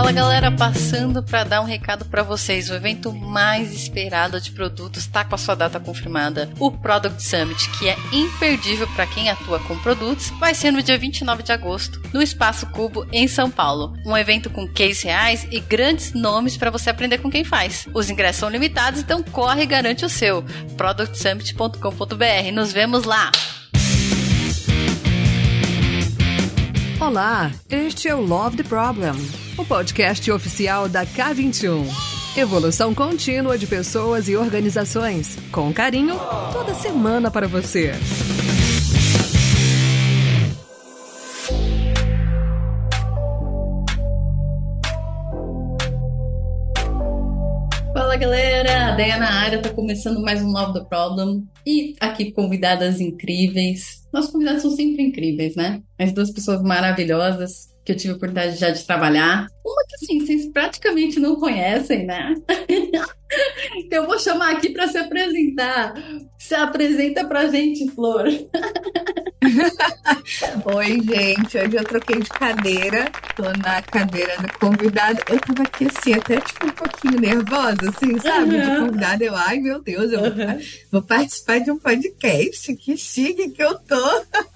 Fala galera, passando para dar um recado para vocês. O evento mais esperado de produtos está com a sua data confirmada. O Product Summit, que é imperdível para quem atua com produtos, vai ser no dia 29 de agosto, no Espaço Cubo, em São Paulo. Um evento com cases reais e grandes nomes para você aprender com quem faz. Os ingressos são limitados, então corre e garante o seu. productsummit.com.br. Nos vemos lá! Olá, este é o Love the Problem, o podcast oficial da K21. Evolução contínua de pessoas e organizações, com carinho, toda semana para você. Fala galera, a Deia na área, tá começando mais um Love the Problem e aqui convidadas incríveis. Nossos convidados são sempre incríveis, né? As duas pessoas maravilhosas que eu tive a oportunidade já de trabalhar. Uma que assim, vocês praticamente não conhecem, né? Eu vou chamar aqui para se apresentar. Se apresenta pra gente, Flor. Oi, gente. Hoje eu troquei de cadeira. Tô na cadeira do convidado. Eu tava aqui assim, até tipo um pouquinho nervosa, assim, sabe? De convidado. Eu, ai, meu Deus, eu vou participar de um podcast. Que chique que eu tô.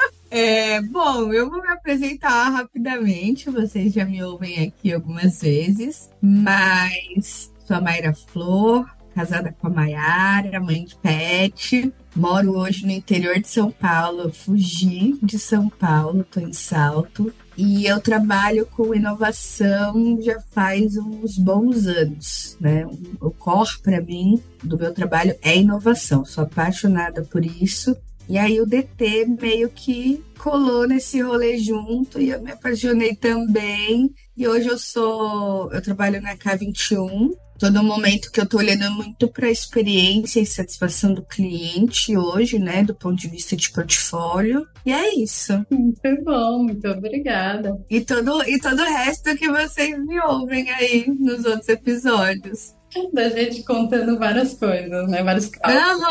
Bom, eu vou me apresentar rapidamente. Vocês já me ouvem aqui algumas vezes. Mas sou a Mayra Flor, casada com a Mayara, mãe de pet. Moro hoje no interior de São Paulo. Eu fugi de São Paulo, tô em Salto. E eu trabalho com inovação já faz uns bons anos, né? O core, para mim, do meu trabalho é inovação. Sou apaixonada por isso. E aí o DT meio que colou nesse rolê junto e eu me apaixonei também. E hoje eu trabalho na K21. Todo momento que eu tô olhando muito para a experiência e satisfação do cliente hoje, né, do ponto de vista de portfólio. E é isso. Muito bom, muito obrigada. E todo o resto que vocês me ouvem aí nos outros episódios. Da gente contando várias coisas, né, vários casos.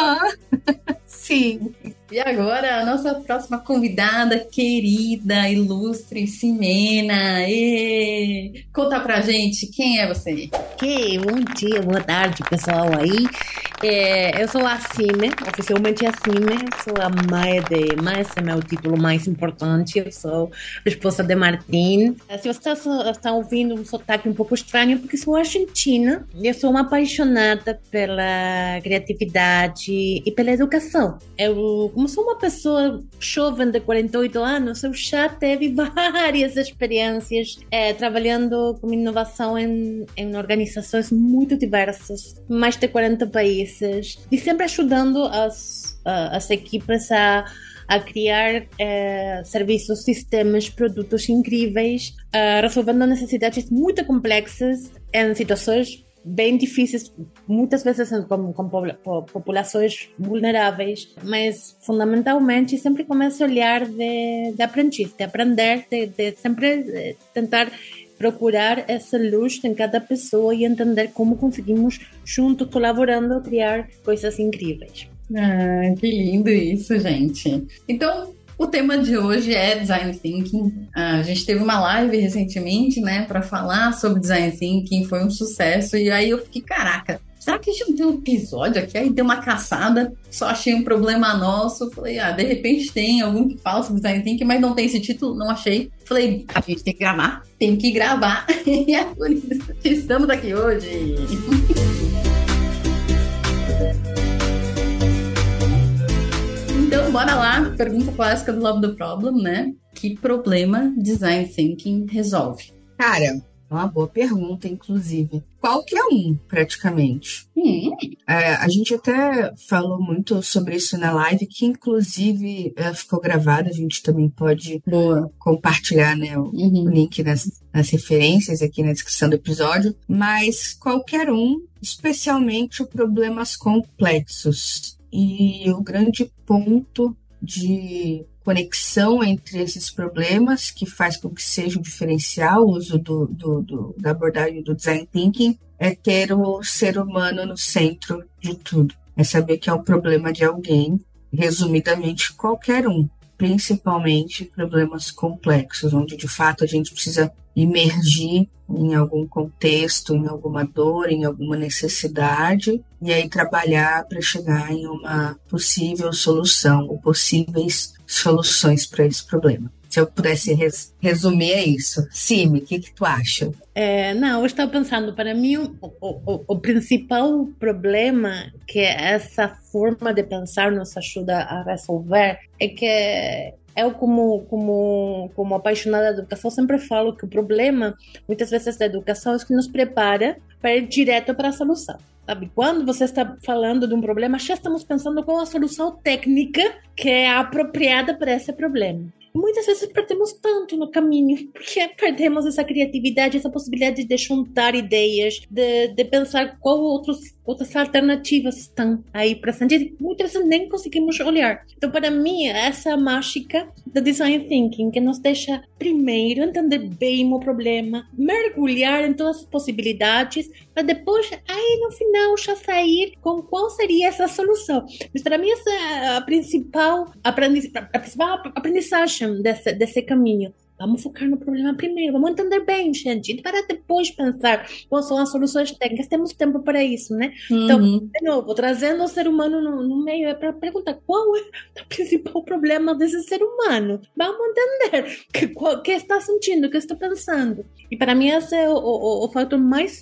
Sim. E agora, a nossa próxima convidada, querida, ilustre, Ximena. Conta pra gente, quem é você? Ok, bom dia, boa tarde, pessoal aí. Eu sou a Xime, oficialmente a Xime, sou a mãe de, mas é meu título mais importante, eu sou a esposa de Martim. Se você está ouvindo um sotaque um pouco estranho, porque sou argentina, eu sou uma apaixonada pela criatividade e pela educação. Como sou uma pessoa jovem de 48 anos, eu já tive várias experiências trabalhando com inovação em organizações muito diversas, mais de 40 países, e sempre ajudando as equipes a criar serviços, sistemas, produtos incríveis, resolvendo necessidades muito complexas em situações bem difíceis, muitas vezes com populações vulneráveis, mas fundamentalmente sempre com esse olhar de aprendiz, de aprender, de sempre tentar procurar essa luz em cada pessoa e entender como conseguimos, juntos, colaborando, criar coisas incríveis. Ah, que lindo isso, gente. Então, o tema de hoje é Design Thinking. A gente teve uma live recentemente, né, para falar sobre Design Thinking, foi um sucesso, e aí eu fiquei, caraca, será que a gente não tem um episódio aqui? Aí deu uma caçada, só achei um problema nosso, falei, de repente tem algum que fala sobre Design Thinking, mas não tem esse título, não achei. Falei, a gente tem que gravar, e é por isso que estamos aqui hoje. Então, bora lá, pergunta clássica do Love the Problem, né? Que problema Design Thinking resolve? Cara, é uma boa pergunta, inclusive. Qualquer um, praticamente. A gente até falou muito sobre isso na live, que inclusive ficou gravada, a gente também pode compartilhar, né, o link nas referências aqui na descrição do episódio. Mas qualquer um, especialmente problemas complexos. E o grande ponto de conexão entre esses problemas, que faz com que seja um diferencial o uso da abordagem do Design Thinking, é ter o ser humano no centro de tudo. É saber que é o problema de alguém, resumidamente qualquer um. principalmente problemas complexos, onde de fato a gente precisa imergir em algum contexto, em alguma dor, em alguma necessidade, e aí trabalhar para chegar em uma possível solução, ou possíveis soluções para esse problema. Se eu pudesse resumir, é isso. Simi, o que tu acha? Não, eu estava pensando, para mim, o principal problema que essa forma de pensar nos ajuda a resolver é que eu, como apaixonada da educação, sempre falo que o problema, muitas vezes, da educação é que nos prepara para ir direto para a solução. Sabe? Quando você está falando de um problema, já estamos pensando qual a solução técnica que é apropriada para esse problema. Muitas vezes perdemos tanto no caminho, porque perdemos essa criatividade, essa possibilidade de juntar ideias, de pensar qual outras alternativas estão aí presentes. Muitas vezes nem conseguimos olhar. Então, para mim, essa é a mágica do design thinking, que nos deixa primeiro entender bem o problema, mergulhar em todas as possibilidades, para depois, aí no final, já sair com qual seria essa solução. Mas para mim, essa é a principal aprendizagem desse caminho. Vamos focar no problema primeiro, vamos entender bem, gente, e para depois pensar quais são as soluções técnicas. Temos tempo para isso, né? Então, de novo, trazendo o ser humano no meio, é para perguntar qual é o principal problema desse ser humano. Vamos entender o que está sentindo, o que está pensando. E para mim esse é o fator mais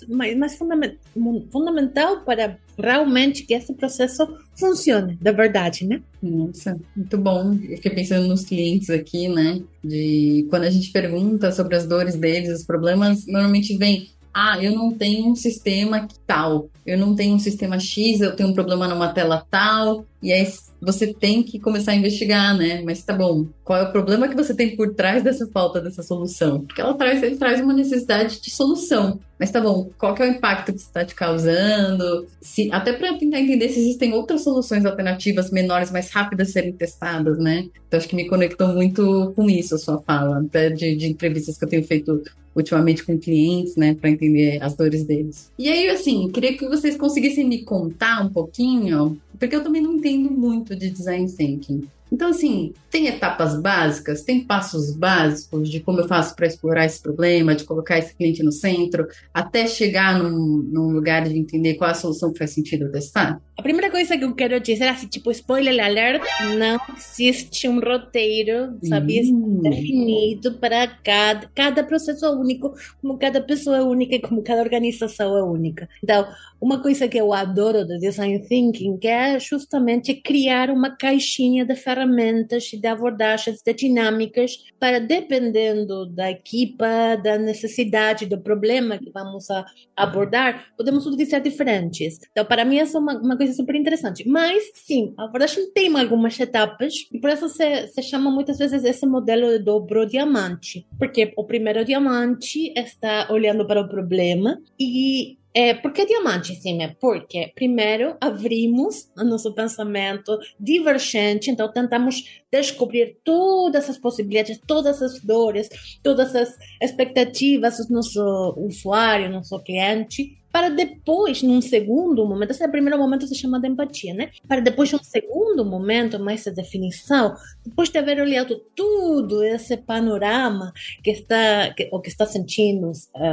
fundamental para realmente que esse processo funcione, da verdade, né? Nossa, muito bom. Eu fiquei pensando nos clientes aqui, né? De quando a gente pergunta sobre as dores deles, os problemas, normalmente vem: eu não tenho um sistema tal, eu não tenho um sistema X, eu tenho um problema numa tela tal, e aí você tem que começar a investigar, né? Mas tá bom, qual é o problema que você tem por trás dessa falta dessa solução? Porque ele traz uma necessidade de solução. Mas tá bom, qual que é o impacto que isso está te causando? Até para tentar entender se existem outras soluções alternativas menores, mais rápidas de serem testadas, né? Então acho que me conectou muito com isso, a sua fala, até de entrevistas que eu tenho feito ultimamente com clientes, né, para entender as dores deles. E aí, assim, queria que vocês conseguissem me contar um pouquinho, porque eu também não entendo muito de design thinking. Então, assim, tem etapas básicas, tem passos básicos de como eu faço para explorar esse problema, de colocar esse cliente no centro, até chegar num lugar de entender qual é a solução que faz sentido testar? A primeira coisa que eu quero dizer, assim, tipo, spoiler alert, não existe um roteiro, sabe, definido para cada processo é único, como cada pessoa é única e como cada organização é única. Então, uma coisa que eu adoro do design thinking é justamente criar uma caixinha de ferramentas, de abordagens, de dinâmicas, para, dependendo da equipa, da necessidade, do problema que vamos abordar, podemos utilizar diferentes. Então, para mim, essa é uma coisa super interessante. Mas, sim, a abordagem tem algumas etapas, e por isso se chama muitas vezes esse modelo de dobro diamante. Porque o primeiro diamante está olhando para o problema e por que diamante, sim? Porque primeiro abrimos o nosso pensamento divergente, então tentamos descobrir todas as possibilidades, todas as dores, todas as expectativas do nosso usuário, nosso cliente, para depois, num segundo momento, esse primeiro momento se chama de empatia, né? Para depois, num segundo momento, mais de definição, depois de haver olhado tudo esse panorama que está sentindo,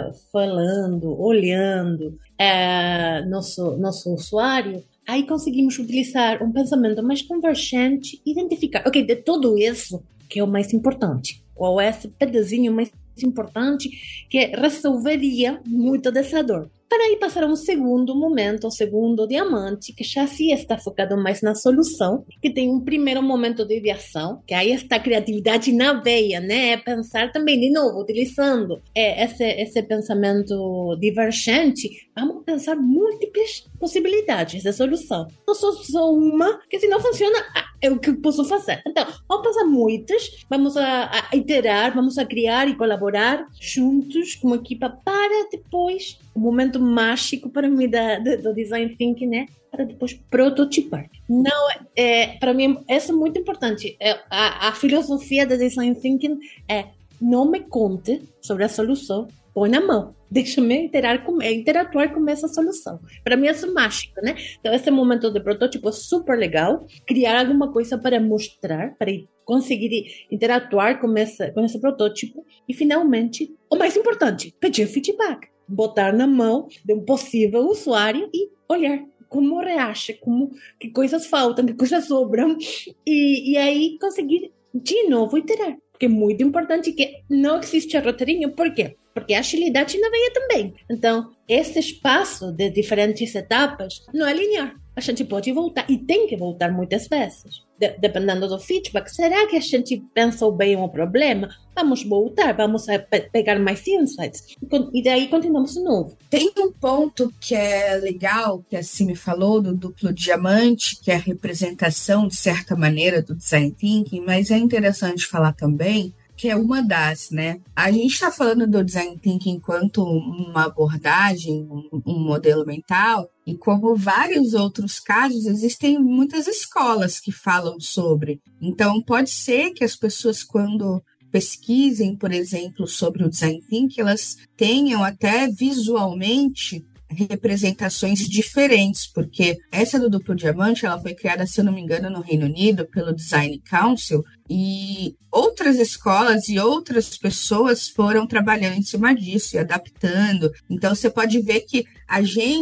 falando, olhando, nosso usuário, aí conseguimos utilizar um pensamento mais convergente, identificar, ok, de tudo isso, que é o mais importante, qual é esse pedacinho mais importante que resolveria muito dessa dor. Para aí passar a um segundo momento, o segundo diamante, que já se está focado mais na solução, que tem um primeiro momento de ideação, que aí está a criatividade na veia, né? É pensar também, de novo, utilizando esse pensamento divergente, vamos pensar múltiplas possibilidades de solução. Não só uma, que se não funciona, é o que eu posso fazer. Então, vamos pensar muitas, vamos a iterar, vamos a criar e colaborar juntos, como equipa, para depois, o momento mágico para mim do design thinking, né? Para depois prototipar. Não, para mim, isso é muito importante. A filosofia do design thinking é: não me conte sobre a solução, põe na mão. Deixa-me interatuar com essa solução. Para mim, isso é mágico, né? Então, esse momento de protótipo é super legal. Criar alguma coisa para mostrar, para conseguir interatuar com esse protótipo. E, finalmente, o mais importante, pedir feedback. Botar na mão de um possível usuário e olhar como reage, que coisas faltam, que coisas sobram. E aí, conseguir, de novo, iterar. Porque é muito importante que não existe roteirinho. Por quê? Porque a agilidade na veia também. Então, esse espaço de diferentes etapas não é linear. A gente pode voltar, e tem que voltar muitas vezes. Dependendo do feedback, será que a gente pensou bem o problema? Vamos voltar, vamos pegar mais insights. E daí continuamos de novo. Tem um ponto que é legal, que a Simi falou, do duplo diamante, que é a representação, de certa maneira, do design thinking, mas é interessante falar também que é uma das, né? A gente está falando do design thinking enquanto uma abordagem, um modelo mental, e como vários outros casos, existem muitas escolas que falam sobre. Então, pode ser que as pessoas, quando pesquisem, por exemplo, sobre o design thinking, elas tenham até visualmente representações diferentes, porque essa do duplo diamante, ela foi criada, se eu não me engano, no Reino Unido, pelo Design Council, e outras escolas e outras pessoas foram trabalhando em cima disso e adaptando. Então, você pode ver que a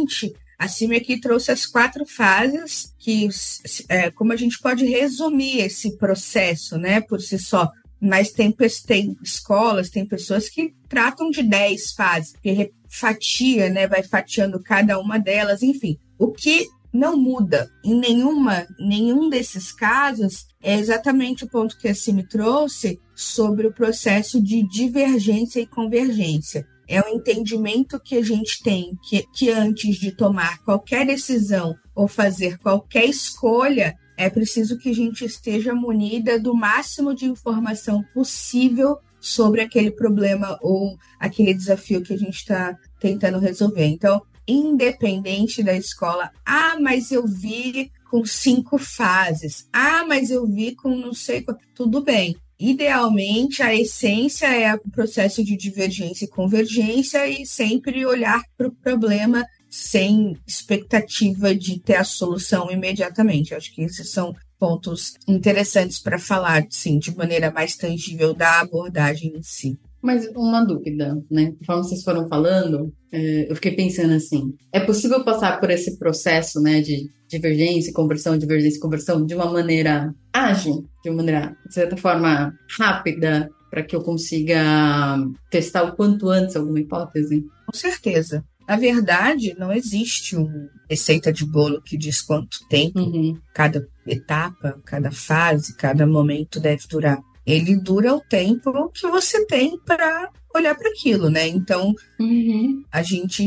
Simi aqui trouxe as 4 fases, que como a gente pode resumir esse processo, né, por si só. Mas tem escolas, tem pessoas que tratam de 10 fases, que fatia, né, vai fatiando cada uma delas, enfim. O que não muda em nenhum desses casos é exatamente o ponto que a Simi trouxe sobre o processo de divergência e convergência. É um entendimento que a gente tem que antes de tomar qualquer decisão ou fazer qualquer escolha, é preciso que a gente esteja munida do máximo de informação possível sobre aquele problema ou aquele desafio que a gente está tentando resolver. Então, independente da escola, mas eu vi com 5 fases, mas eu vi com não sei quanto, tudo bem. Idealmente, a essência é o processo de divergência e convergência e sempre olhar para o problema sem expectativa de ter a solução imediatamente. Acho que esses são pontos interessantes para falar, sim, de maneira mais tangível da abordagem em si. Mas uma dúvida, né? Conforme vocês foram falando, eu fiquei pensando assim, é possível passar por esse processo, né, de divergência e conversão de uma maneira ágil, de uma maneira, de certa forma, rápida, para que eu consiga testar o quanto antes alguma hipótese? Com certeza. Na verdade, não existe uma receita de bolo que diz quanto tempo cada etapa, cada fase, cada momento deve durar. Ele dura o tempo que você tem para olhar para aquilo, né? Então, a gente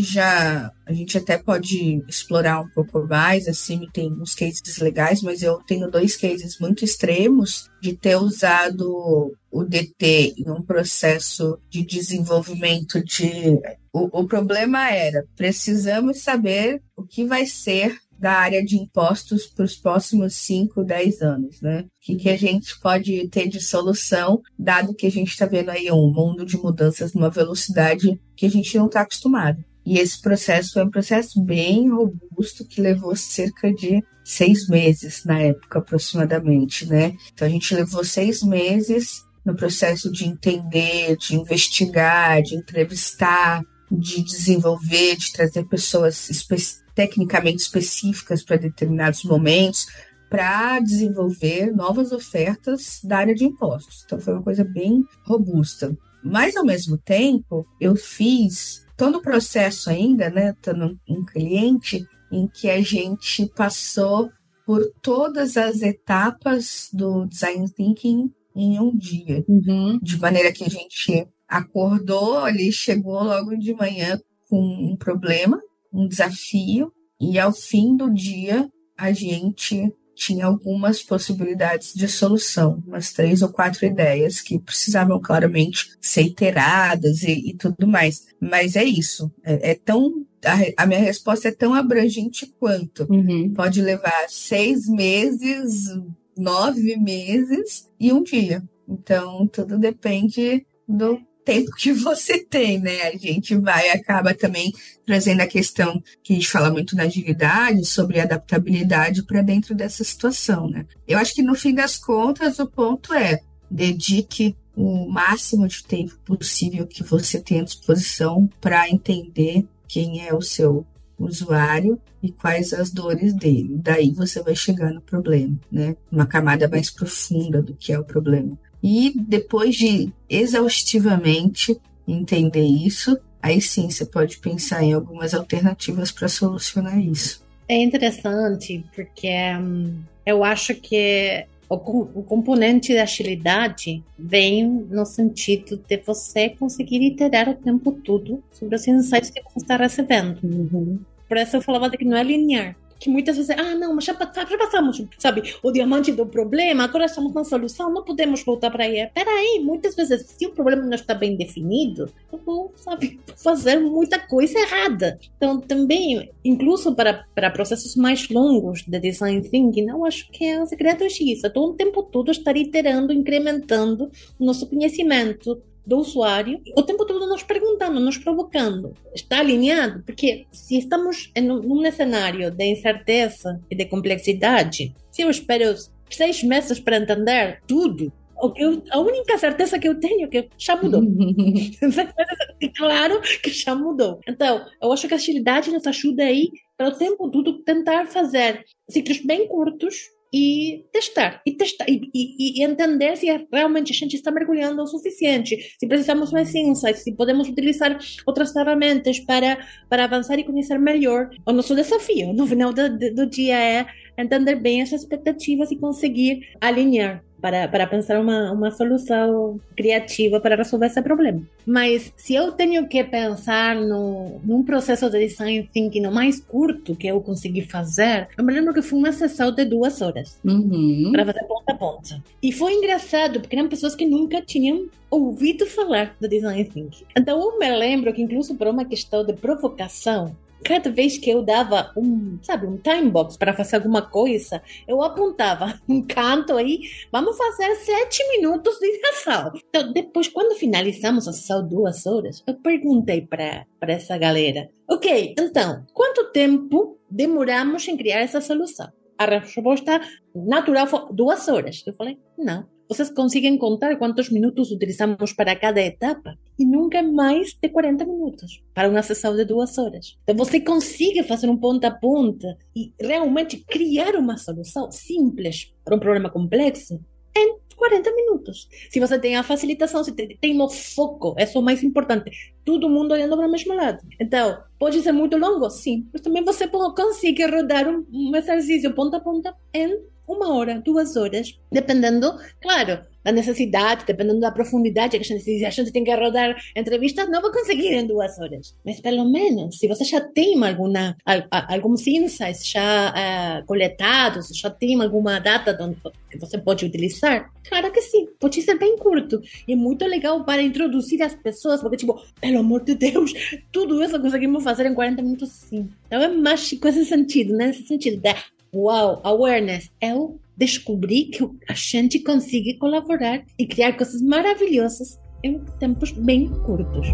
até pode explorar um pouco mais, assim, tem uns cases legais, mas eu tenho 2 cases muito extremos de ter usado o DT em um processo de desenvolvimento de... O problema era, precisamos saber o que vai ser da área de impostos para os próximos 5, 10 anos, né? O que a gente pode ter de solução, dado que a gente está vendo aí um mundo de mudanças numa velocidade que a gente não está acostumado. E esse processo foi um processo bem robusto que levou cerca de 6 meses na época, aproximadamente, né? Então a gente levou 6 meses no processo de entender, de investigar, de entrevistar, de desenvolver, de trazer pessoas tecnicamente específicas para determinados momentos, para desenvolver novas ofertas da área de impostos. Então, foi uma coisa bem robusta. Mas, ao mesmo tempo, eu fiz todo o processo ainda, né, estando um cliente, em que a gente passou por todas as etapas do Design Thinking em um dia. De maneira que a gente acordou ali, chegou logo de manhã com um problema, um desafio, e ao fim do dia a gente tinha algumas possibilidades de solução, umas 3 ou 4 ideias que precisavam claramente ser iteradas e tudo mais. Mas é isso, a minha resposta é tão abrangente quanto. Pode levar 6 meses, 9 meses e um dia. Então, tudo depende do tempo que você tem, né? A gente acaba também trazendo a questão que a gente fala muito na agilidade, sobre adaptabilidade para dentro dessa situação, né? Eu acho que no fim das contas o ponto é: dedique o máximo de tempo possível que você tem à disposição para entender quem é o seu usuário e quais as dores dele. Daí você vai chegar no problema, né? Uma camada mais profunda do que é o problema. E depois de exaustivamente entender isso, aí sim você pode pensar em algumas alternativas para solucionar isso. É interessante porque eu acho que o componente da agilidade vem no sentido de você conseguir iterar o tempo todo sobre os insights que você está recebendo. Por isso eu falava de que não é linear. Que muitas vezes, não, mas já passamos, sabe, o diamante do problema, agora estamos na solução, não podemos voltar para aí. Peraí, muitas vezes, se o problema não está bem definido, eu vou, fazer muita coisa errada. Então, também, incluso para processos mais longos de design thinking, eu acho que é um segredo isso. Então, o tempo todo estar iterando, incrementando o nosso conhecimento do usuário, o tempo todo nos perguntando, nos provocando. Está alinhado? Porque se estamos num cenário de incerteza e de complexidade, se eu espero 6 meses para entender tudo, a única certeza que eu tenho é que já mudou. Claro que já mudou. Então, eu acho que a agilidade nos ajuda aí para o tempo todo tentar fazer ciclos bem curtos e testar e entender se realmente a gente está mergulhando o suficiente, se precisamos mais insights, se podemos utilizar outras ferramentas para avançar e conhecer melhor. O nosso desafio no final do dia é entender bem essas expectativas e conseguir alinhar para pensar uma solução criativa para resolver esse problema. Mas se eu tenho que pensar num processo de design thinking mais curto que eu consegui fazer, eu me lembro que foi uma sessão de 2 horas para fazer ponta a ponta. E foi engraçado, porque eram pessoas que nunca tinham ouvido falar do design thinking. Então eu me lembro que, incluso por uma questão de provocação, cada vez que eu dava um time box para fazer alguma coisa, eu apontava um canto aí, vamos fazer 7 minutos de ação. Então, depois, quando finalizamos a sessão 2 horas, eu perguntei para essa galera, ok, então, quanto tempo demoramos em criar essa solução? A resposta natural foi 2 horas. Eu falei, não. Vocês conseguem contar quantos minutos utilizamos para cada etapa? E nunca mais de 40 minutos para uma sessão de 2 horas. Então você consegue fazer um ponta a ponta e realmente criar uma solução simples para um problema complexo em 40 minutos. Se você tem a facilitação, se tem o foco, isso é o mais importante. Todo mundo olhando para o mesmo lado. Então, pode ser muito longo? Sim. Mas também você consegue rodar um exercício ponta a ponta em 1 hora, 2 horas, dependendo, claro, da necessidade, dependendo da profundidade que a gente tem que rodar entrevistas, não vai conseguir em 2 horas. Mas pelo menos, se você já tem alguns insights já coletados, já tem alguma data que você pode utilizar, claro que sim, pode ser bem curto. E é muito legal para introduzir as pessoas, porque pelo amor de Deus, tudo isso conseguimos fazer em 40 minutos, sim. Então é mágico nesse sentido, né? Nesse sentido da awareness. Eu descobri que a gente consegue colaborar e criar coisas maravilhosas em tempos bem curtos.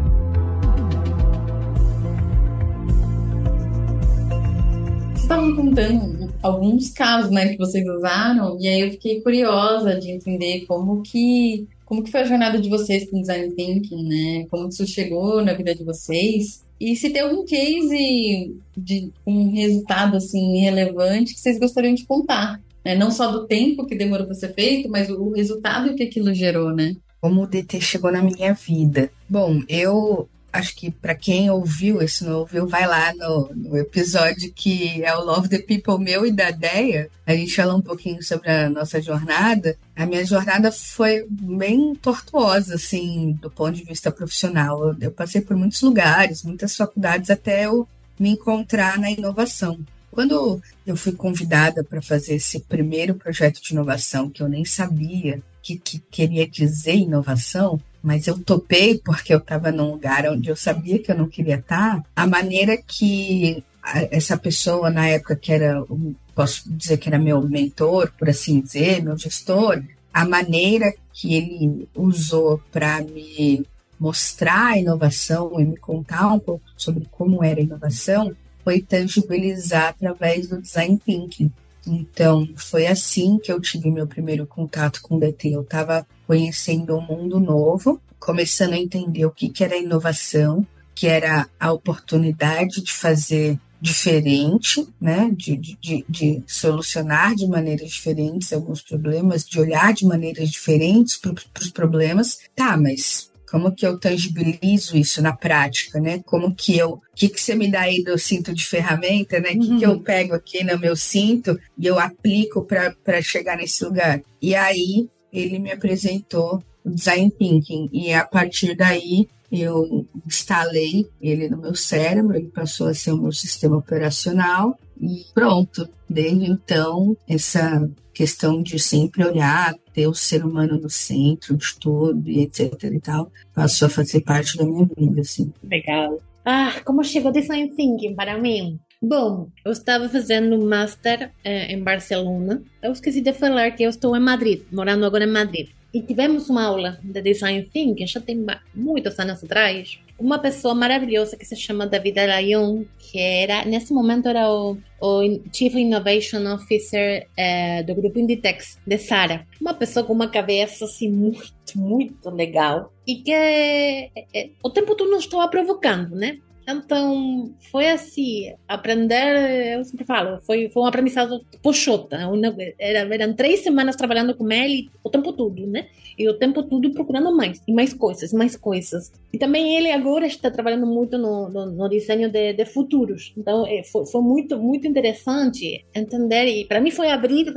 Vocês estavam contando alguns casos, né, que vocês usaram, e aí eu fiquei curiosa de entender como que foi a jornada de vocês com Design Thinking, né? Como isso chegou na vida de vocês. E se tem algum case de um resultado assim relevante que vocês gostariam de contar, né? Não só do tempo que demorou para ser feito, mas o resultado que aquilo gerou, né? Como o DT chegou na minha vida. Bom, eu acho que para quem ouviu, esse não ouviu, vai lá no episódio que é o Love the People meu e da Deia. A gente fala um pouquinho sobre a nossa jornada. A minha jornada foi bem tortuosa, assim, do ponto de vista profissional. Eu passei por muitos lugares, muitas faculdades, até eu me encontrar na inovação. Quando eu fui convidada para fazer esse primeiro projeto de inovação, que eu nem sabia que queria dizer inovação, mas eu topei porque eu estava num lugar onde eu sabia que eu não queria estar, a maneira que essa pessoa, na época que era, posso dizer que era meu mentor, por assim dizer, meu gestor, a maneira que ele usou para me mostrar a inovação e me contar um pouco sobre como era a inovação foi tangibilizar através do design thinking. Então, foi assim que eu tive meu primeiro contato com o DT. Eu estava conhecendo um mundo novo, começando a entender o que era inovação, que era a oportunidade de fazer diferente, né? De solucionar de maneiras diferentes alguns problemas, de olhar de maneiras diferentes para os problemas. Tá, mas como que eu tangibilizo isso na prática, né? Como que o que você me dá aí do cinto de ferramenta, né? O que eu pego aqui no meu cinto e eu aplico para chegar nesse lugar? E aí ele me apresentou o Design Thinking e a partir daí eu instalei ele no meu cérebro, ele passou a ser o meu sistema operacional e pronto. Desde então, essa questão de sempre olhar, ter o ser humano no centro de tudo e etc e tal, passou a fazer parte da minha vida, assim. Legal. Como chegou Design Thinking para mim? Bom, eu estava fazendo um master em Barcelona. Eu esqueci de falar que eu estou em Madrid, morando agora em Madrid. E tivemos uma aula de Design Thinking, já tem muitos anos atrás. Uma pessoa maravilhosa que se chama David Alayon, que nesse momento era o Chief Innovation Officer do grupo Inditex, de Zara. Uma pessoa com uma cabeça assim muito, muito legal. E que o tempo todo nos estava provocando, né? Então, foi assim, aprender, eu sempre falo, foi um aprendizado pochota. Eram 3 semanas trabalhando com ele o tempo todo, né? E o tempo todo procurando mais, e mais coisas. E também ele agora está trabalhando muito no desenho de futuros. Então, foi muito, muito interessante entender, e para mim foi abrir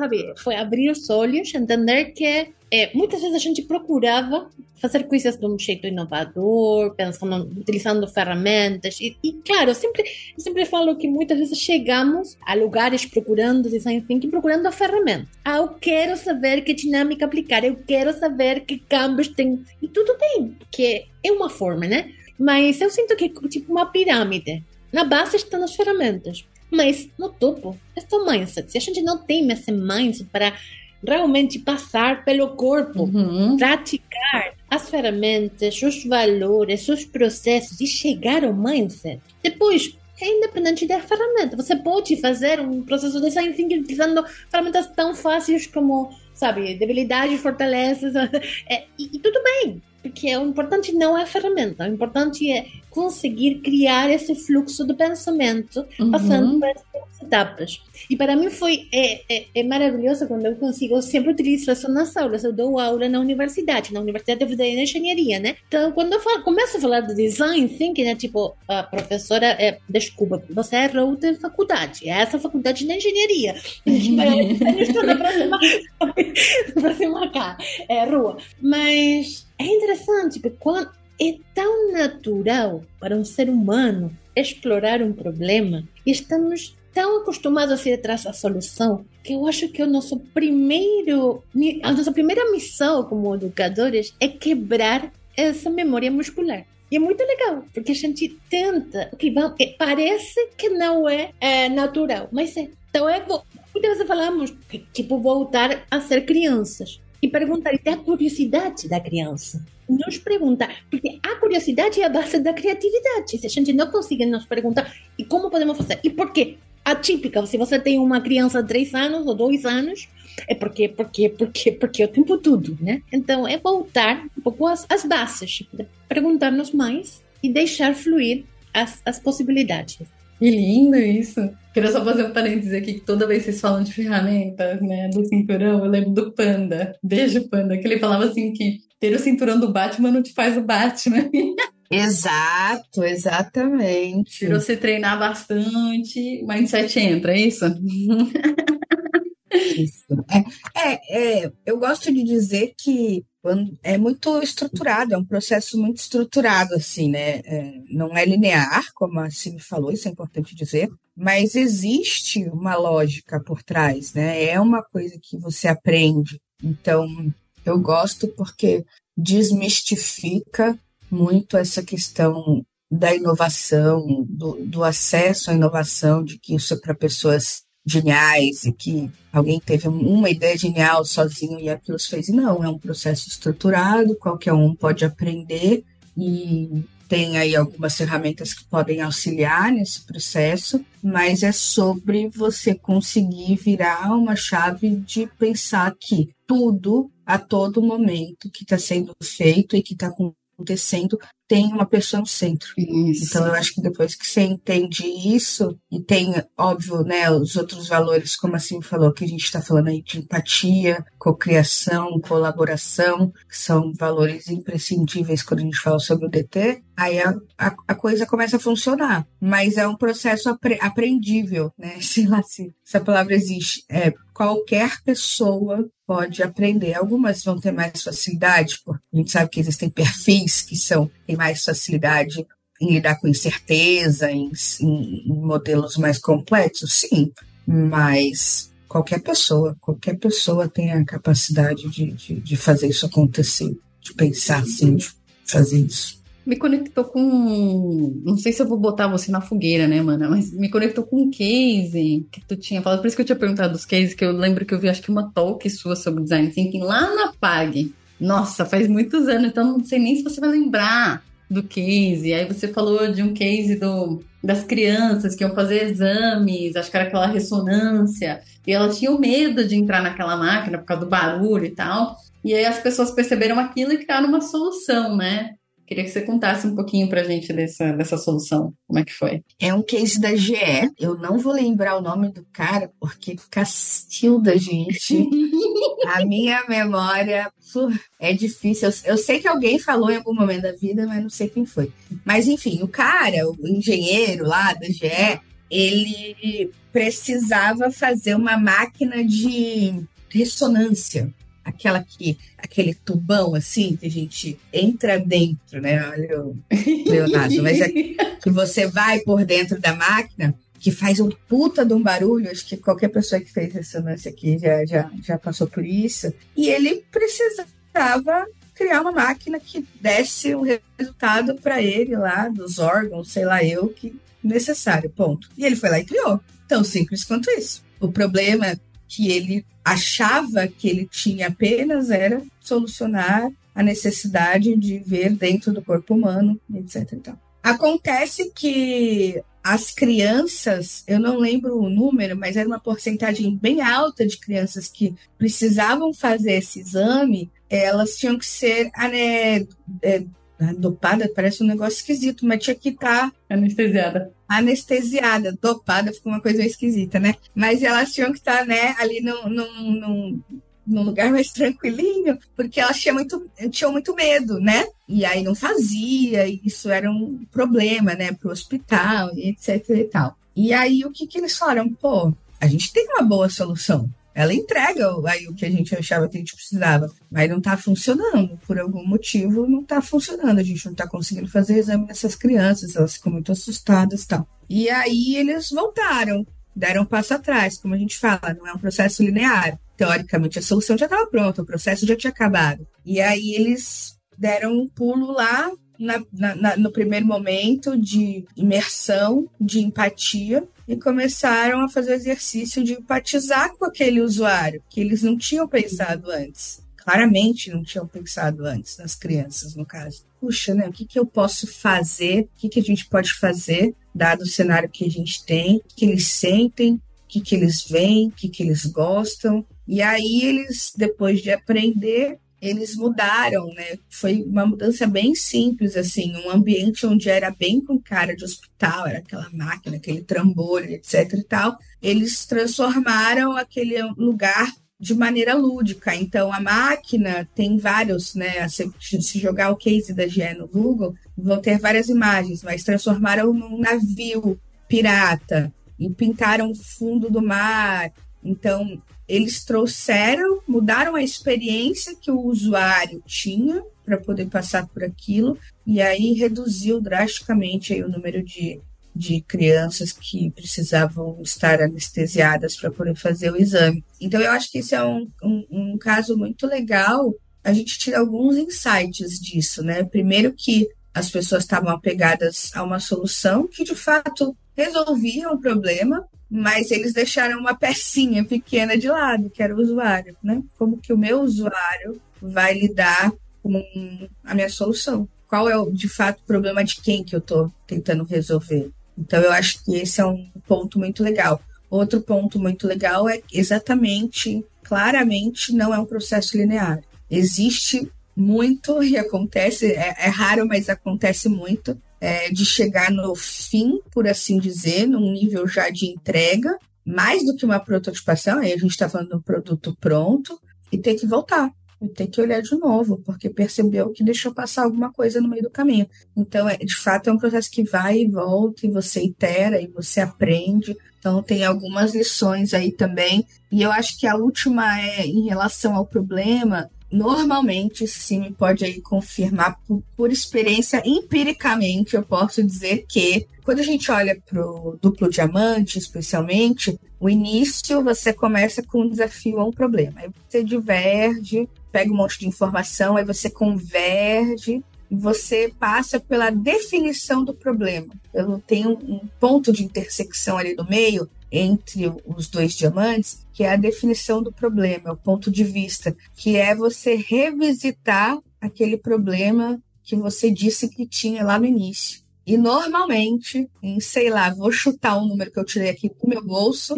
os olhos, entender que muitas vezes a gente procurava fazer coisas de um jeito inovador, utilizando ferramentas. E claro, eu sempre falo que muitas vezes chegamos a lugares procurando design thinking, procurando a ferramenta. Eu quero saber que dinâmica aplicar, eu quero saber que câmbios tem. E tudo bem, porque é uma forma, né? Mas eu sinto que é tipo uma pirâmide. Na base estão as ferramentas, mas no topo está o mindset. Se a gente não tem esse mindset para realmente passar pelo corpo, praticar as ferramentas, os valores, os processos e chegar ao mindset. Depois, é independente da ferramenta. Você pode fazer um processo de design thinking utilizando ferramentas tão fáceis como, sabe, debilidades, fortalezas, e tudo bem. Porque o importante não é a ferramenta, o importante é conseguir criar esse fluxo de pensamento, passando por essas etapas. E para mim é maravilhoso quando eu consigo, eu sempre utilizo isso nas aulas, eu dou aula na universidade de engenharia, né? Então, quando eu começo a falar de design thinking, é tipo, a professora, desculpa, você errou de faculdade, essa faculdade de engenharia. Eu estou na próxima rua. Mas é interessante, porque é tão natural para um ser humano explorar um problema e estamos tão acostumados a ir atrás da solução que eu acho que a nossa primeira missão como educadores é quebrar essa memória muscular. E é muito legal, porque a gente tenta, parece que não é natural, mas é. Então, muitas vezes falamos que, tipo, voltar a ser crianças. E perguntar, e ter a curiosidade da criança. Nos perguntar, porque a curiosidade é a base da criatividade. Se a gente não conseguir nos perguntar, e como podemos fazer? E por quê? A típica, se você tem uma criança de 3 anos ou 2 anos, é porque o tempo todo, né? Então, é voltar um pouco às bases, perguntar-nos mais e deixar fluir as possibilidades. Que lindo isso. Queria só fazer um parênteses aqui, que toda vez que vocês falam de ferramentas, né, do cinturão, eu lembro do Panda. Beijo, Panda, que ele falava assim que ter o cinturão do Batman não te faz o Batman. Exato, exatamente. Se você treinar bastante, o mindset entra, é isso? Isso. Eu gosto de dizer que é muito estruturado, é um processo muito estruturado, assim, né? Não é linear, como a Cine falou, isso é importante dizer, mas existe uma lógica por trás, né? É uma coisa que você aprende. Então, eu gosto porque desmistifica muito essa questão da inovação, do acesso à inovação, de que isso é para pessoas geniais e que alguém teve uma ideia genial sozinho e aquilo se fez. Não, é um processo estruturado, qualquer um pode aprender e tem aí algumas ferramentas que podem auxiliar nesse processo, mas é sobre você conseguir virar uma chave de pensar que tudo, a todo momento, que está sendo feito e que está acontecendo, tem uma pessoa no centro. Isso. Então, eu acho que depois que você entende isso, e tem, óbvio, né, os outros valores, como assim falou, que a gente está falando aí de empatia, cocriação, colaboração, que são valores imprescindíveis quando a gente fala sobre o DT, aí a coisa começa a funcionar. Mas é um processo aprendível, né? Sei lá se essa palavra existe. Qualquer pessoa pode aprender. Algumas vão ter mais facilidade, porque a gente sabe que existem perfis que têm mais facilidade em lidar com incerteza, em modelos mais complexos, sim. Mas qualquer pessoa tem a capacidade de fazer isso acontecer, de pensar assim, de fazer isso. Me conectou com... Não sei se eu vou botar você na fogueira, né, mana? Mas me conectou com um case que tu tinha falado. Por isso que eu tinha perguntado dos cases, que eu lembro que eu vi, acho que uma talk sua sobre Design Thinking lá na PAG. Nossa, faz muitos anos, então não sei nem se você vai lembrar do case. Aí você falou de um case das crianças que iam fazer exames, acho que era aquela ressonância, e elas tinham medo de entrar naquela máquina por causa do barulho e tal. E aí as pessoas perceberam aquilo e criaram uma solução, né? Queria que você contasse um pouquinho pra gente dessa solução. Como é que foi? É um case da GE. Eu não vou lembrar o nome do cara, porque Cacilda, gente. A minha memória é difícil. Eu sei que alguém falou em algum momento da vida, mas não sei quem foi. Mas, enfim, o cara, o engenheiro lá da GE, ele precisava fazer uma máquina de ressonância. Aquele tubão assim que a gente entra dentro, né? Olha o Leonardo, mas é que você vai por dentro da máquina, que faz um puta de um barulho. Acho que qualquer pessoa que fez ressonância aqui já passou por isso. E ele precisava criar uma máquina que desse o resultado para ele lá, dos órgãos, sei lá eu, que necessário, ponto. E ele foi lá e criou. Tão simples quanto isso. O problema que ele achava que ele tinha apenas era solucionar a necessidade de ver dentro do corpo humano, etc. Então, acontece que as crianças, eu não lembro o número, mas era uma porcentagem bem alta de crianças que precisavam fazer esse exame, elas tinham que ser dopada, parece um negócio esquisito, mas tinha que estar anestesiada, dopada, ficou uma coisa meio esquisita, né? Mas elas tinham que estar, né, ali num lugar mais tranquilinho, porque elas tinham muito medo, né? E aí não fazia, e isso era um problema, né, pro hospital, e etc e tal. E aí o que eles falaram? Pô, a gente tem uma boa solução. Ela entrega aí o que a gente achava que a gente precisava, mas não está funcionando. Por algum motivo, não está funcionando. A gente não está conseguindo fazer exame nessas crianças, elas ficam muito assustadas e tal. E aí eles voltaram, deram um passo atrás, como a gente fala, não é um processo linear. Teoricamente, a solução já estava pronta, o processo já tinha acabado. E aí eles deram um pulo lá no primeiro momento de imersão, de empatia, e começaram a fazer o exercício de empatizar com aquele usuário, que eles não tinham pensado antes. Claramente não tinham pensado antes, nas crianças, no caso. Puxa, né? O que eu posso fazer? O que a gente pode fazer, dado o cenário que a gente tem? O que eles sentem? O que eles veem? O que eles gostam? E aí eles, depois de aprender, eles mudaram, né? Foi uma mudança bem simples, assim, um ambiente onde era bem com cara de hospital, era aquela máquina, aquele trambolho, etc e tal. Eles transformaram aquele lugar de maneira lúdica. Então, a máquina tem vários, né? Se jogar o case da GE no Google, vão ter várias imagens, mas transformaram num navio pirata e pintaram o fundo do mar. Então, eles mudaram a experiência que o usuário tinha para poder passar por aquilo, e aí reduziu drasticamente aí o número de crianças que precisavam estar anestesiadas para poder fazer o exame. Então, eu acho que esse é um caso muito legal. A gente tira alguns insights disso, né? Primeiro que as pessoas estavam apegadas a uma solução que, de fato, resolvia um problema, mas eles deixaram uma pecinha pequena de lado, que era o usuário, né? Como que o meu usuário vai lidar com a minha solução? qual é de fato o problema de quem que eu estou tentando resolver. Então eu acho que esse é um ponto muito legal. Outro ponto muito legal é exatamente, claramente, não é um processo linear. Existe muito e acontece, é raro, mas acontece muito, de chegar no fim, por assim dizer, num nível já de entrega, mais do que uma prototipação, aí a gente está falando do produto pronto, e ter que voltar, e ter que olhar de novo, porque percebeu que deixou passar alguma coisa no meio do caminho. Então, de fato, é um processo que vai e volta, e você itera, e você aprende. Então, tem algumas lições aí também. E eu acho que a última é em relação ao problema. Normalmente, sim, me pode aí confirmar por experiência, empiricamente, eu posso dizer que quando a gente olha para o duplo diamante, especialmente, o início você começa com um desafio ou um problema. Aí você diverge, pega um monte de informação, aí você converge, e você passa pela definição do problema. Eu tenho um ponto de intersecção ali no meio, entre os dois diamantes, que é a definição do problema, é o ponto de vista, que é você revisitar aquele problema que você disse que tinha lá no início. E normalmente, sei lá, vou chutar um número que eu tirei aqui do meu bolso,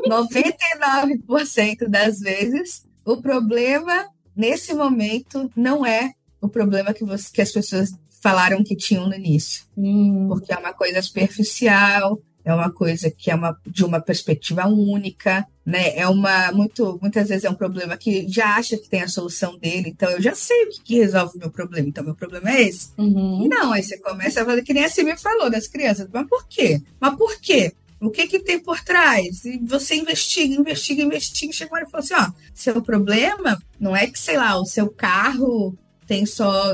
99% das vezes, o problema, nesse momento, não é o problema que as pessoas falaram que tinham no início. Porque é uma coisa superficial, é uma coisa que é de uma perspectiva única, né? Muitas vezes é um problema que já acha que tem a solução dele, então eu já sei o que resolve o meu problema, então meu problema é esse. Não, aí você começa a fazer que nem a Cimi falou das crianças, mas por quê? O que tem por trás? E você investiga, chega uma hora e fala assim, seu problema não é que, sei lá, o seu carro tem só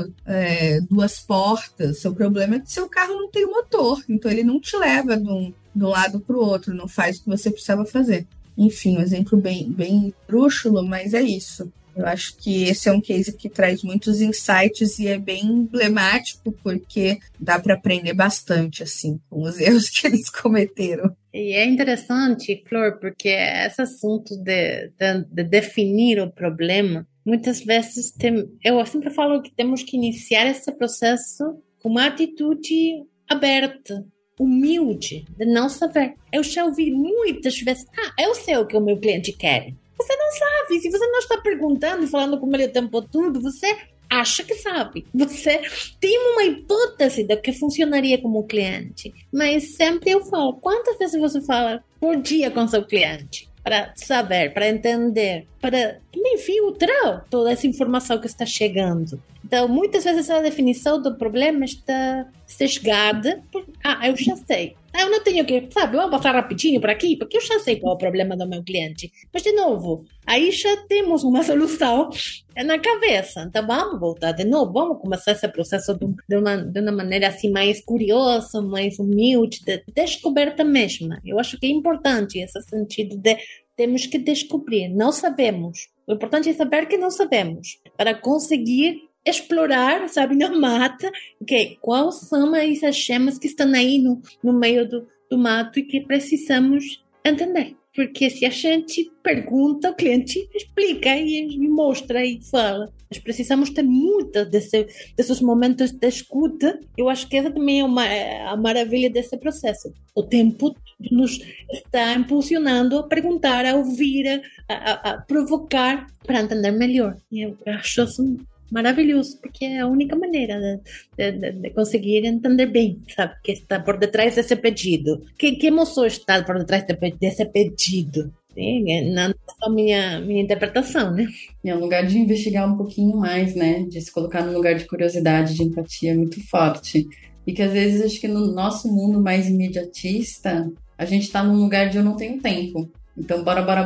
2 portas, seu problema é que seu carro não tem motor, então ele não te leva de um lado para o outro, não faz o que você precisava fazer. Enfim, um exemplo bem trúxulo, mas é isso. Eu acho que esse é um case que traz muitos insights e é bem emblemático, porque dá para aprender bastante, assim, com os erros que eles cometeram. E é interessante, Flor, porque esse assunto de definir o problema, muitas vezes eu sempre falo que temos que iniciar esse processo com uma atitude aberta, humilde, de não saber. Eu já ouvi muitas vezes, eu sei o que o meu cliente quer. Você não sabe, se você não está perguntando e falando com ele o tempo todo, você acha que sabe. Você tem uma hipótese do que funcionaria como cliente. Mas sempre eu falo, quantas vezes você fala por dia com seu cliente? Para saber, para entender, para também filtrar toda essa informação que está chegando. Então, muitas vezes a definição do problema está sesgada por, eu já sei. Eu não tenho que, vamos passar rapidinho por aqui, porque eu já sei qual é o problema do meu cliente. Mas, de novo, aí já temos uma solução na cabeça. Então, vamos voltar de novo, vamos começar esse processo de uma maneira assim mais curiosa, mais humilde, de descoberta mesma. Eu acho que é importante esse sentido de temos que descobrir, não sabemos. O importante é saber que não sabemos, para conseguir explorar, na mata, quais são essas gemas que estão aí no meio do mato e que precisamos entender. Porque se a gente pergunta, o cliente explica e mostra e fala. Nós precisamos ter muitos desses momentos de escuta. Eu acho que essa também é a maravilha desse processo. O tempo nos está impulsionando a perguntar, a ouvir, a provocar para entender melhor. E eu acho assim maravilhoso, porque é a única maneira de conseguir entender bem, que está por detrás desse pedido. Que emoção está por detrás desse pedido? Não só minha interpretação, né? E é um lugar de investigar um pouquinho mais, né? De se colocar no lugar de curiosidade, de empatia muito forte. E que às vezes, acho que no nosso mundo mais imediatista, a gente está num lugar de eu não tenho tempo. Então,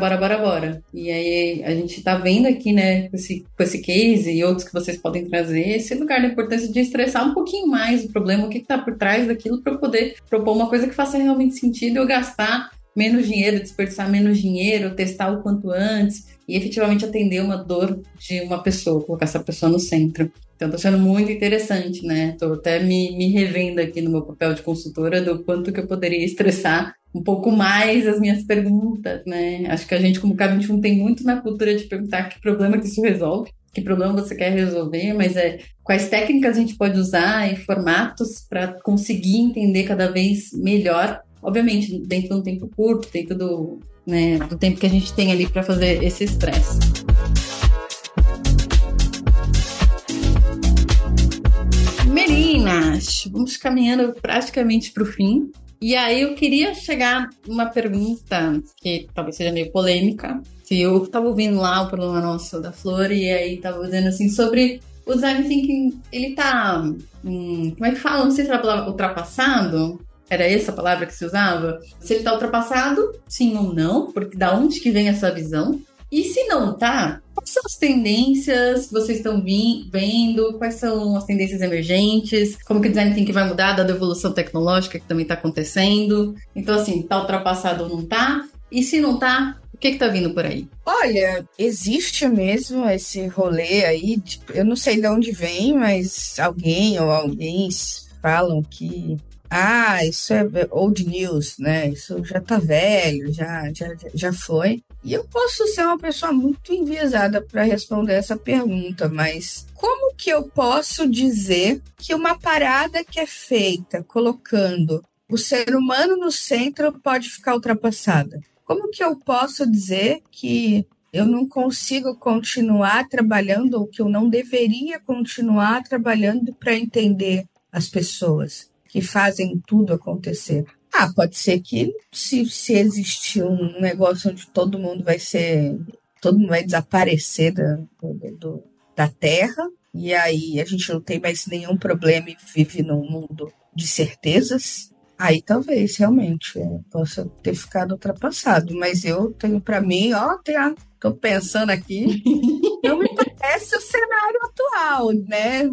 bora. E aí, a gente tá vendo aqui, né, com esse case e outros que vocês podem trazer, esse lugar da importância de estressar um pouquinho mais o problema, o que tá por trás daquilo, para eu poder propor uma coisa que faça realmente sentido, eu gastar menos dinheiro, desperdiçar menos dinheiro, testar o quanto antes. e efetivamente atender uma dor de uma pessoa, colocar essa pessoa no centro. Então tá sendo muito interessante, né? Tô até me revendo aqui no meu papel de consultora do quanto que eu poderia estressar um pouco mais as minhas perguntas, né? Acho que a gente, como K21, tem muito na cultura de perguntar que problema que isso resolve, que problema você quer resolver, mas quais técnicas a gente pode usar e formatos para conseguir entender cada vez melhor, obviamente, dentro de um tempo curto, dentro do tempo que a gente tem ali para fazer esse estresse. Meninas, vamos caminhando praticamente para o fim. E aí eu queria chegar numa pergunta que talvez seja meio polêmica. Eu estava ouvindo lá o programa nosso da Flor e aí estava dizendo assim sobre o design thinking, ele tá, como é que fala? Não sei se era a palavra ultrapassado. Era essa a palavra que se usava? Se ele tá ultrapassado, sim ou não, porque da onde que vem essa visão? E se não tá, quais são as tendências que vocês estão vendo? Quais são as tendências emergentes? Como que o design thinking vai mudar da evolução tecnológica que também está acontecendo? Então, assim, tá ultrapassado ou não tá? E se não tá, o que tá vindo por aí? Olha, existe mesmo esse rolê aí, eu não sei de onde vem, mas alguém falam que isso é old news, né? Isso já tá velho, já foi. E eu posso ser uma pessoa muito enviesada para responder essa pergunta, mas como que eu posso dizer que uma parada que é feita colocando o ser humano no centro pode ficar ultrapassada? Como que eu posso dizer que eu não consigo continuar trabalhando ou que eu não deveria continuar trabalhando para entender as pessoas que fazem tudo acontecer? Pode ser que se existir um negócio onde todo mundo vai desaparecer da Terra, e aí a gente não tem mais nenhum problema e vive num mundo de certezas, aí talvez realmente possa ter ficado ultrapassado. Mas eu tenho para mim, tô pensando aqui, não me parece o cenário atual, né?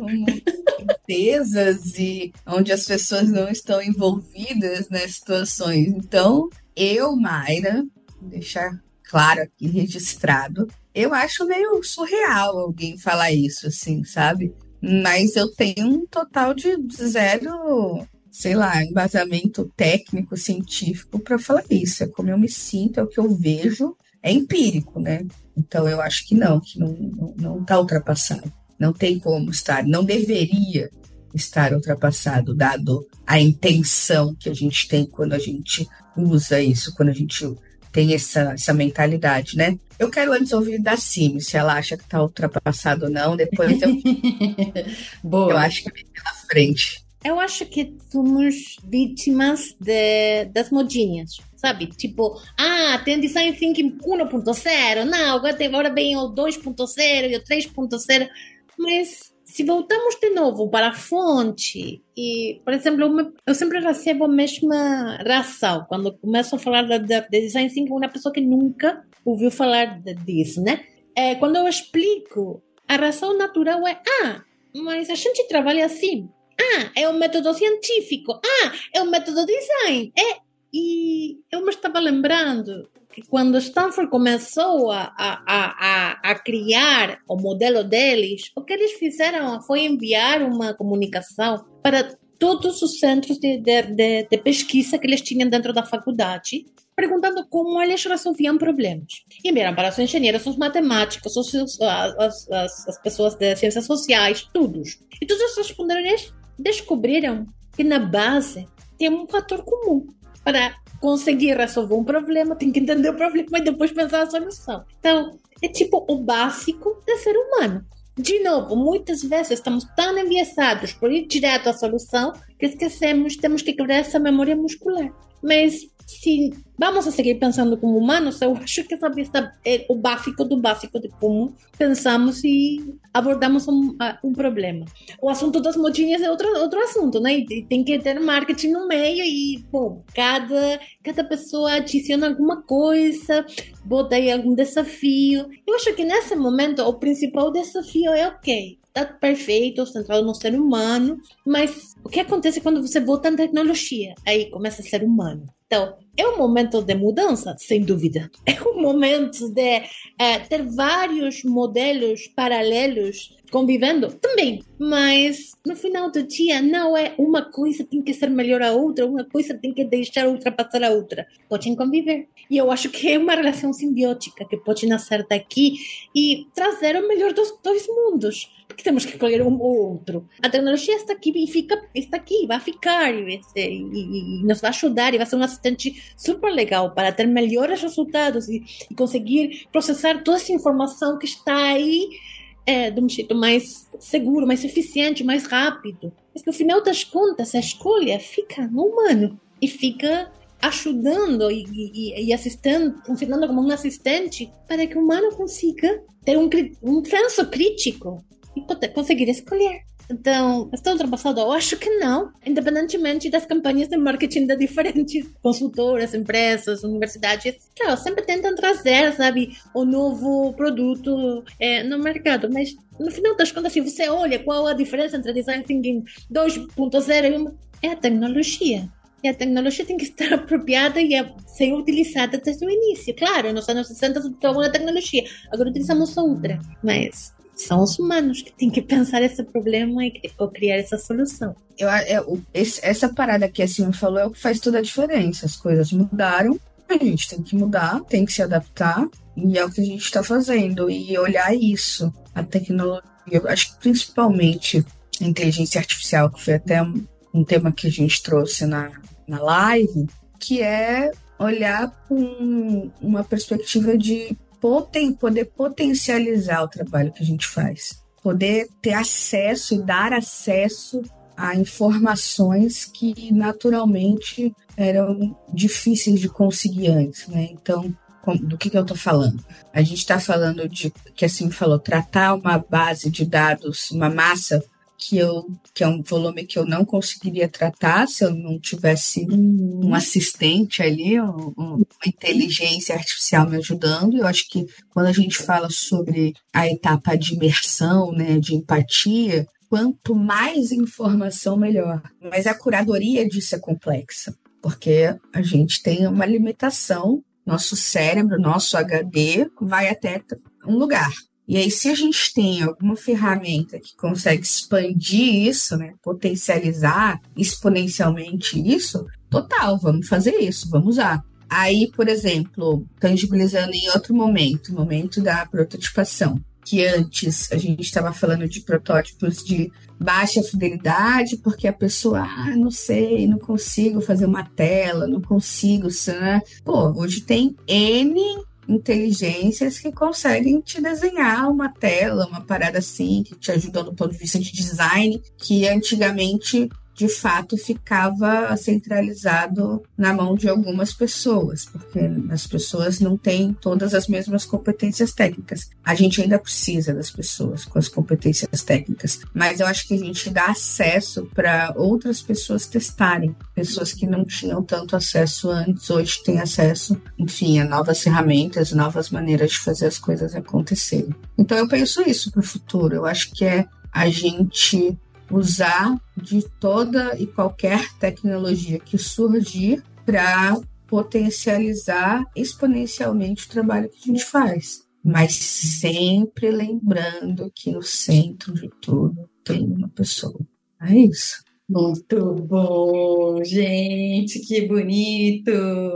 Certezas e onde as pessoas não estão envolvidas nas situações. Então, Mayra, vou deixar claro aqui, registrado, eu acho meio surreal alguém falar isso, assim, sabe? Mas eu tenho um total de zero, sei lá, embasamento técnico, científico para falar isso. É como eu me sinto, é o que eu vejo, é empírico, né? Então, eu acho que não está ultrapassado. Não tem como estar, não deveria estar ultrapassado, dado a intenção que a gente tem quando a gente usa isso, quando a gente tem essa mentalidade, né? Eu quero antes ouvir da Cime, se ela acha que está ultrapassado ou não, depois Boa. Eu acho que vem pela frente. Eu acho que somos vítimas das modinhas, sabe? Tipo, tem Design Thinking 1.0, não, agora vem o 2.0 e o 3.0, mas se voltamos de novo para a fonte, e, por exemplo, eu sempre recebo a mesma reação quando começo a falar de Design Thinking com uma pessoa que nunca ouviu falar disso, né? Quando eu explico, a reação natural é, mas a gente trabalha assim. É um método científico. É um método design. E eu me estava lembrando que quando Stanford começou a criar o modelo deles, o que eles fizeram foi enviar uma comunicação para todos os centros de pesquisa que eles tinham dentro da faculdade, perguntando como eles resolviam problemas. E enviaram para os engenheiros, os matemáticos, as pessoas de ciências sociais, todos. E todos responderam, eles descobriram que na base tem um fator comum. Para conseguir resolver um problema, tem que entender o problema e depois pensar a solução. Então, é tipo o básico do ser humano. De novo, muitas vezes estamos tão enviesados por ir direto à solução que esquecemos, temos que quebrar essa memória muscular. Mas se vamos a seguir pensando como humanos, eu acho que essa vista é o básico do básico de como pensamos e abordamos um problema. O assunto das modinhas é outro assunto, né? E tem que ter marketing no meio e, bom, cada pessoa adiciona alguma coisa, bota aí algum desafio. Eu acho que nesse momento o principal desafio é tá perfeito, centrado no ser humano, mas o que acontece quando você bota em tecnologia? Aí começa a ser humano. Então, é um momento de mudança, sem dúvida. É um momento de ter vários modelos paralelos convivendo também. Mas, no final do dia, não é uma coisa tem que ser melhor a outra, uma coisa tem que deixar ultrapassar a outra. Podem conviver. E eu acho que é uma relação simbiótica que pode nascer daqui e trazer o melhor dos dois mundos. Porque temos que escolher um ou outro. A tecnologia está aqui e está aqui, vai ficar e nos vai ajudar e vai ser um assistente super legal para ter melhores resultados e conseguir processar toda essa informação que está aí de um jeito mais seguro, mais eficiente, mais rápido. Mas no final das contas, a escolha fica no humano e fica ajudando e assistindo, funcionando como um assistente para que o humano consiga ter um senso crítico e poder conseguir escolher. Então, está ultrapassado? Eu acho que não, independentemente das campanhas de marketing de diferentes consultoras, empresas, universidades. Claro, sempre tentam trazer, sabe, o novo produto no mercado, mas no final das contas, se você olha qual a diferença entre Design Thinking 2.0 e 1, é a tecnologia. E a tecnologia tem que estar apropriada e ser utilizada desde o início. Claro, nos anos 60 utilizamos a tecnologia, agora utilizamos outra, mas são os humanos que têm que pensar esse problema e criar essa solução. Essa parada que a Sim falou é o que faz toda a diferença. As coisas mudaram, a gente tem que mudar, tem que se adaptar, e é o que a gente está fazendo. E olhar isso, a tecnologia, eu acho que principalmente a inteligência artificial, que foi até um tema que a gente trouxe na live, que é olhar com uma perspectiva de poder potencializar o trabalho que a gente faz. Poder ter acesso e dar acesso a informações que naturalmente eram difíceis de conseguir antes, né? Então, do que eu estou falando? A gente está falando de, que assim falou, tratar uma base de dados, uma massa que é um volume que eu não conseguiria tratar se eu não tivesse um assistente ali, uma inteligência artificial me ajudando. Eu acho que quando a gente fala sobre a etapa de imersão, né, de empatia, quanto mais informação, melhor. Mas a curadoria disso é complexa, porque a gente tem uma limitação, nosso cérebro, nosso HD vai até um lugar. E aí, se a gente tem alguma ferramenta que consegue expandir isso, né, potencializar exponencialmente isso, total, vamos fazer isso, vamos usar. Aí, por exemplo, tangibilizando em outro momento, o momento da prototipação, que antes a gente estava falando de protótipos de baixa fidelidade, porque a pessoa, não sei, não consigo fazer uma tela, não consigo, né? Pô, hoje tem N inteligências que conseguem te desenhar uma tela, uma parada assim, que te ajudam do ponto de vista de design, que antigamente, de fato, ficava centralizado na mão de algumas pessoas, porque as pessoas não têm todas as mesmas competências técnicas. A gente ainda precisa das pessoas com as competências técnicas, mas eu acho que a gente dá acesso para outras pessoas testarem. Pessoas que não tinham tanto acesso antes, hoje têm acesso, enfim, a novas ferramentas, novas maneiras de fazer as coisas acontecerem. Então eu penso isso para o futuro. Eu acho que é a gente usar de toda e qualquer tecnologia que surgir para potencializar exponencialmente o trabalho que a gente faz. Mas sempre lembrando que no centro de tudo tem uma pessoa. É isso. Muito bom, gente, que bonito!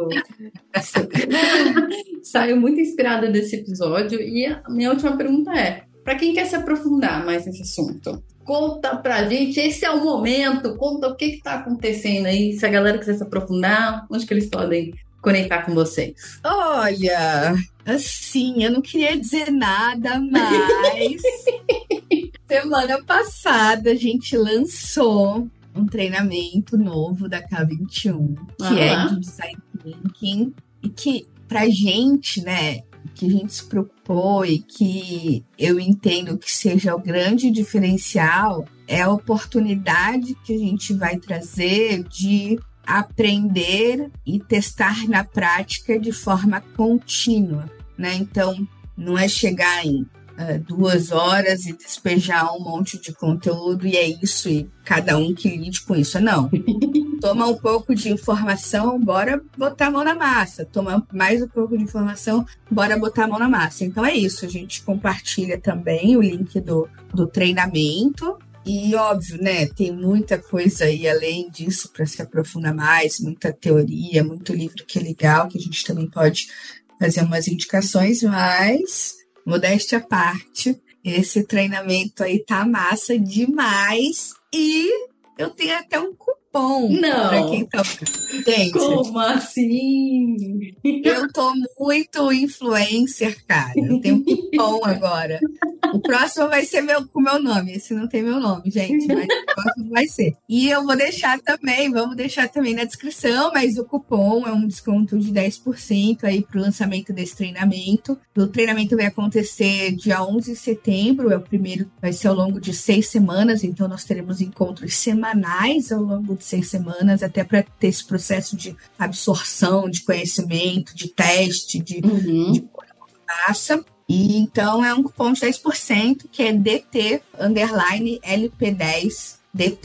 Saio muito inspirada desse episódio e a minha última pergunta é, para quem quer se aprofundar mais nesse assunto, conta pra gente, esse é o momento, conta o que está acontecendo aí, se a galera quiser se aprofundar, onde que eles podem conectar com vocês? Olha, assim, eu não queria dizer nada, mas semana passada a gente lançou um treinamento novo da K21, que é de Design Thinking, e que pra gente, né, que a gente se preocupou e que eu entendo que seja o grande diferencial é a oportunidade que a gente vai trazer de aprender e testar na prática de forma contínua, né? Então, não é chegar em 2 horas e despejar um monte de conteúdo e é isso, e cada um que lide com isso. Não. Toma um pouco de informação, bora botar a mão na massa. Toma mais um pouco de informação, bora botar a mão na massa. Então é isso, a gente compartilha também o link do treinamento. E óbvio, né, tem muita coisa aí além disso para se aprofundar mais, muita teoria, muito livro que é legal, que a gente também pode fazer umas indicações, mas modéstia à parte, esse treinamento aí tá massa demais e eu tenho até um cupom para quem tá... Gente, como assim? Eu tô muito influencer, cara. Eu tenho um cupom agora. O próximo vai ser com meu nome. Esse não tem meu nome, gente, mas o próximo vai ser. E eu vou deixar também, vamos deixar também na descrição, mas o cupom é um desconto de 10% aí pro lançamento desse treinamento. O treinamento vai acontecer dia 11 de setembro, é o primeiro, vai ser ao longo de 6 semanas, então nós teremos encontros semanais ao longo de 6 semanas, até para ter esse processo de absorção, de conhecimento, de teste, de massa. E então é um cupom de 10%, que é DT_LP10,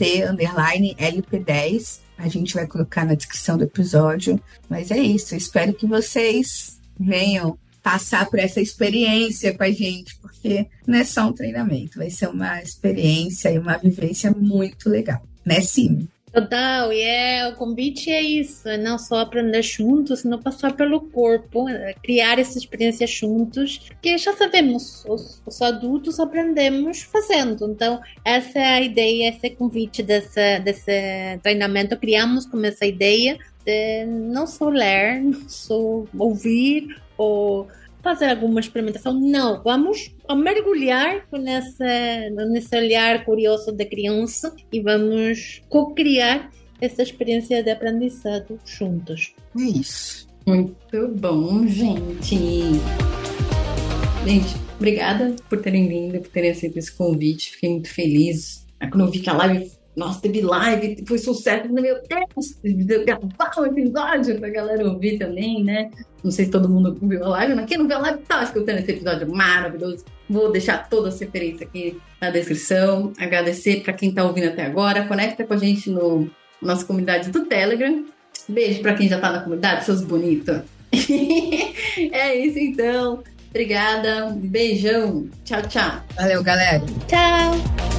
DT_LP10. A gente vai colocar na descrição do episódio. Mas é isso, eu espero que vocês venham passar por essa experiência com a gente, porque não é só um treinamento, vai ser uma experiência e uma vivência muito legal, né, Sim? Total, o convite é isso, é não só aprender juntos, não passar pelo corpo, criar essa experiência juntos, porque já sabemos, os adultos aprendemos fazendo, então essa é a ideia, esse convite desse treinamento, criamos com essa ideia de não só ler, não só ouvir ou fazer alguma experimentação, não, vamos mergulhar nesse olhar curioso da criança e vamos co-criar essa experiência de aprendizado juntos. É isso. Muito bom, gente. Gente, obrigada por terem vindo, por terem aceito esse convite, fiquei muito feliz. Quando eu vi que a live, nossa, teve live, foi sucesso, meu Deus, gravar um episódio pra galera ouvir também, né? Não sei se todo mundo viu a live, mas quem não viu a live tá escutando esse episódio maravilhoso. Vou deixar toda a referência aqui na descrição. Agradecer para quem tá ouvindo até agora. Conecta com a gente no nossa comunidade do Telegram. Beijo para quem já tá na comunidade, seus bonitos. É isso então. Obrigada. Um beijão. Tchau, tchau. Valeu, galera. Tchau.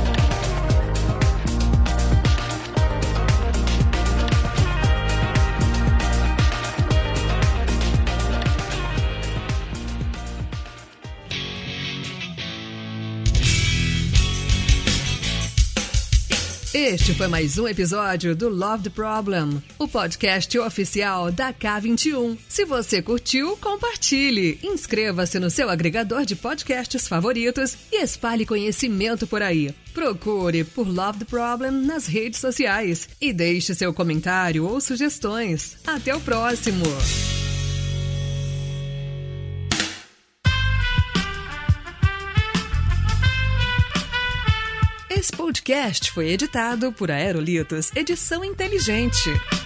Este foi mais um episódio do Love the Problem, o podcast oficial da K21. Se você curtiu, compartilhe, inscreva-se no seu agregador de podcasts favoritos e espalhe conhecimento por aí. Procure por Love the Problem nas redes sociais e deixe seu comentário ou sugestões. Até o próximo! Esse podcast foi editado por Aerolitos Edição Inteligente.